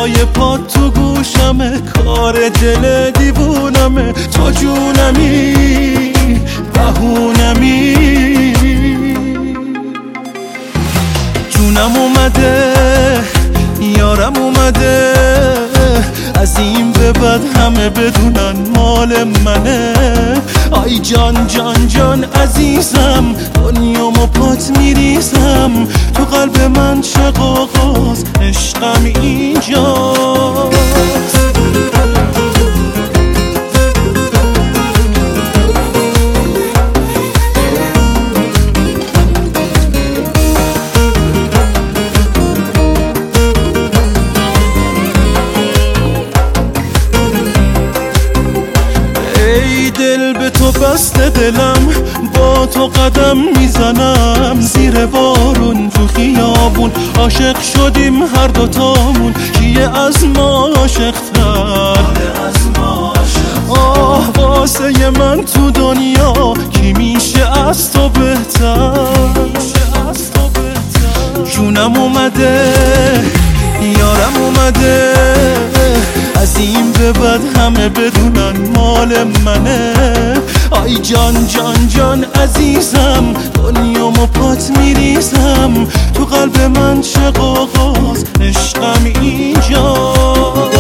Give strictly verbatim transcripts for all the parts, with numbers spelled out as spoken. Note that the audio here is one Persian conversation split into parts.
صدای پات تو گوشمه، کار دل دیوونمه. تو جونمی بهونمی، جونم اومده یارم اومده، از این به بعد همه بدونن مال منه. آی جان جان جان عزیزم، دنیامو پات میریزم، تو قلب من چه قاقاز، عشقم اینجاست. دل به تو بسته دلم، با تو قدم میزنم، زیر بارون تو خیابون عاشق شدیم هر دوتامون. کیه از ما عاشق‌تر؟ آه واسه من تو دنیا کی میشه از تو بهتر؟ جونم اومده یارم اومده، از این به بعد همه بدونن مال منه. آی جان جان جان عزیزم، دنیامو پات میریزم، تو قلب من چه قاقاز، عشقم اینجاست.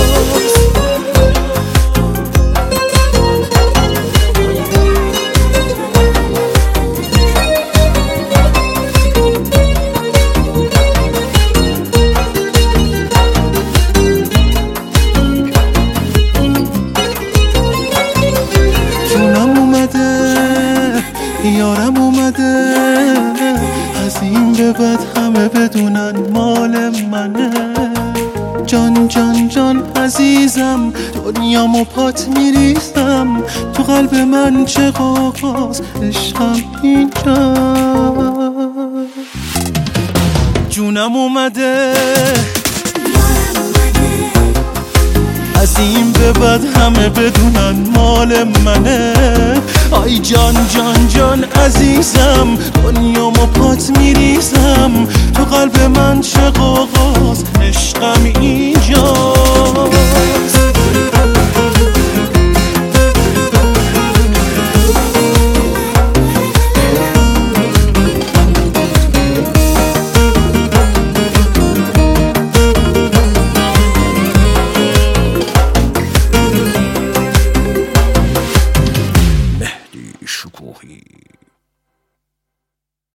یارم اومده، از این به بعد همه بدونن مال منه. جان جان جان عزیزم، دنیامو پات میریزم، تو قلب من چه قاقاز، عشقم اینجا. جونم اومده از این به بعد همه بدونن مال منه. آی جان جان جان عزیزم، دنیامو پات میریزم، تو قلب من چه قاقاز، عشقم این